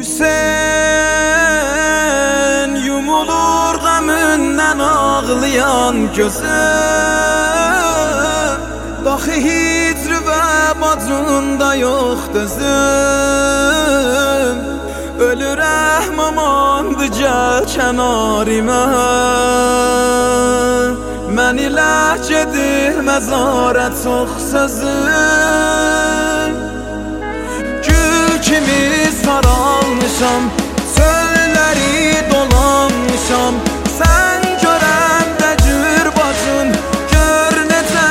Hüseyin yumulur gamından ağlayan gözüm, dahi hicri ve bacında yok dözüm. Ölürəm amandı gel kenarime, mən ilə gedir mezara çok sözüm. Gül kimi saralmışam, çölleri dolanmışam. Sen görəm də gür bacın, gör necə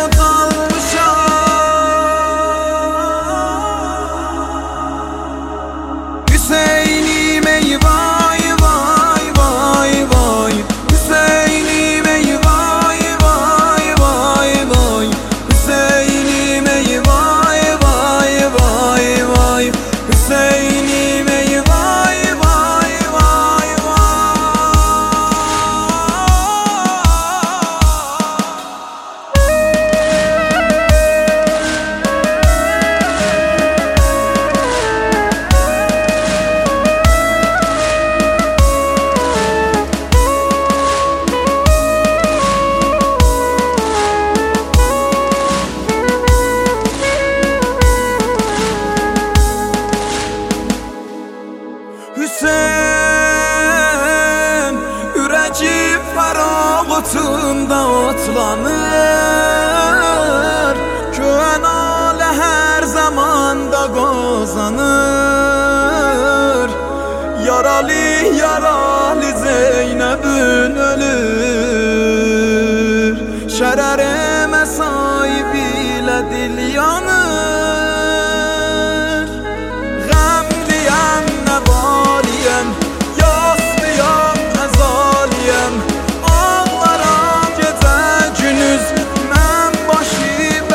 qocalmışam. Hüseynim ey vay vay vay vay, Hüseynim ey vay vay vay vay, Hüseynim ey vay vay vay vay, Hüseynim ey vay vay vay Hüseyin, ürəcim fərağatında otlanır, Köyən alə hər zamanda qazanır. Yaralı yaralı Zeynəbün ölür, Şərərəmə sahib ilə dil yanır. Qəmliyəm nəvaliyəm, yaslıyam əzaliyəm, ağlaram gecə günüz, mən başı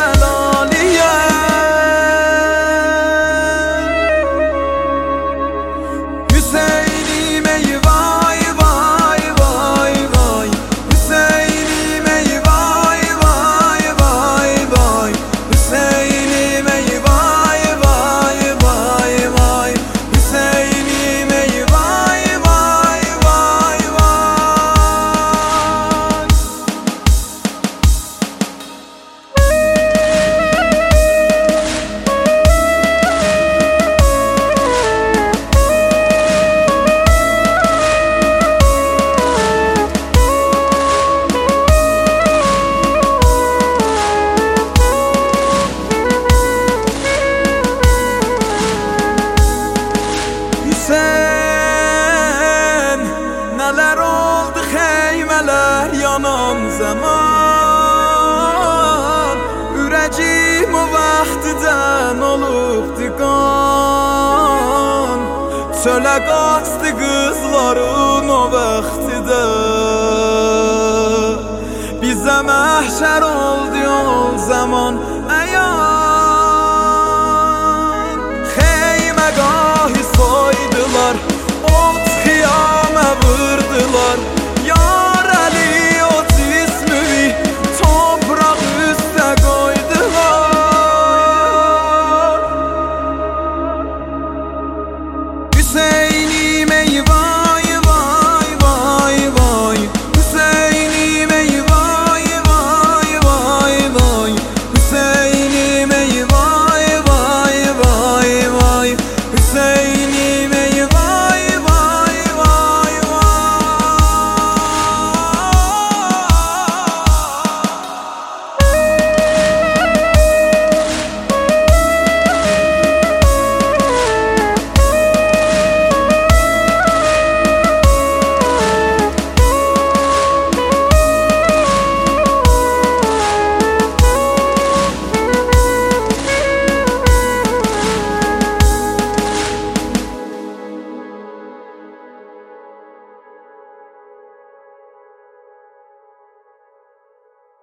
bəlaliyəm. Hüseynim ey vay vay vay vay, Hüseynim ey vay vay vay vay, Hüseynim ey vay vay vay vay, Hüseynim ey vay vay vay vay. Hüseyin, neler oldu xeymələr yanan zaman, ürəcim o vaxtıdan olubdu qan. Çölə qaçdı qızların o vaxtıda, bizə məhşər oldu o zaman.